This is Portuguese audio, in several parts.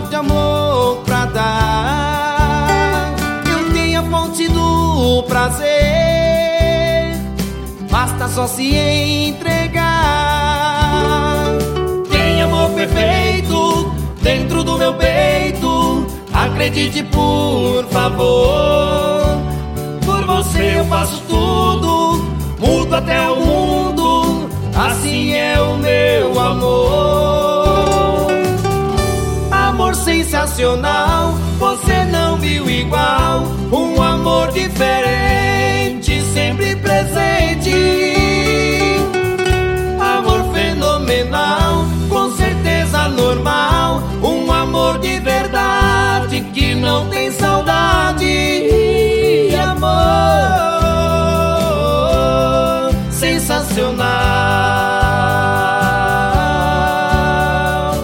mar de amor pra dar. Eu tenho a fonte do prazer, basta só se entregar. Tem amor perfeito dentro do meu peito, acredite por favor. Por você eu faço tudo, mudo até o mundo, assim é o meu amor. Amor sensacional, você não viu igual. Um amor diferente, sempre presente. Amor fenomenal, com certeza normal. Um amor de verdade, que não tem saudade. Amor sensacional.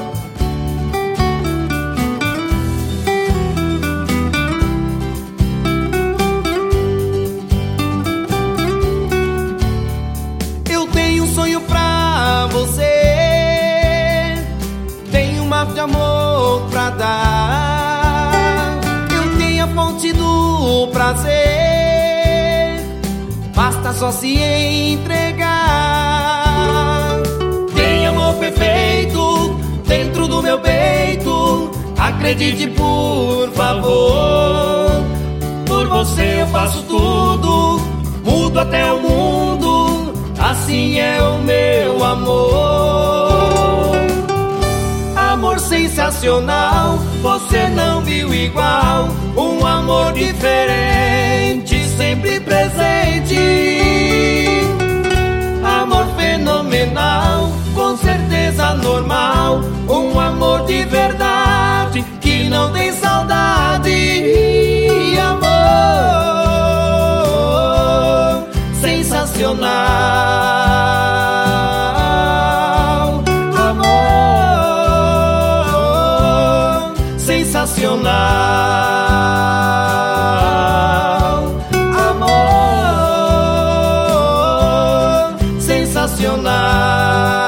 Eu tenho um sonho pra você, tenho um mar de amor pra dar. Eu tenho a fonte do prazer, basta só se entregar. Tem amor perfeito dentro do meu peito, acredite por favor. Por você eu faço tudo, mudo até o mundo, assim é o meu amor. Amor sensacional, você não viu igual. Um amor diferente, sempre presente. Amor fenomenal, com certeza normal. Um amor de verdade, que não tem saudade. Amor sensacional. Amor sensacional. Amor sensacional.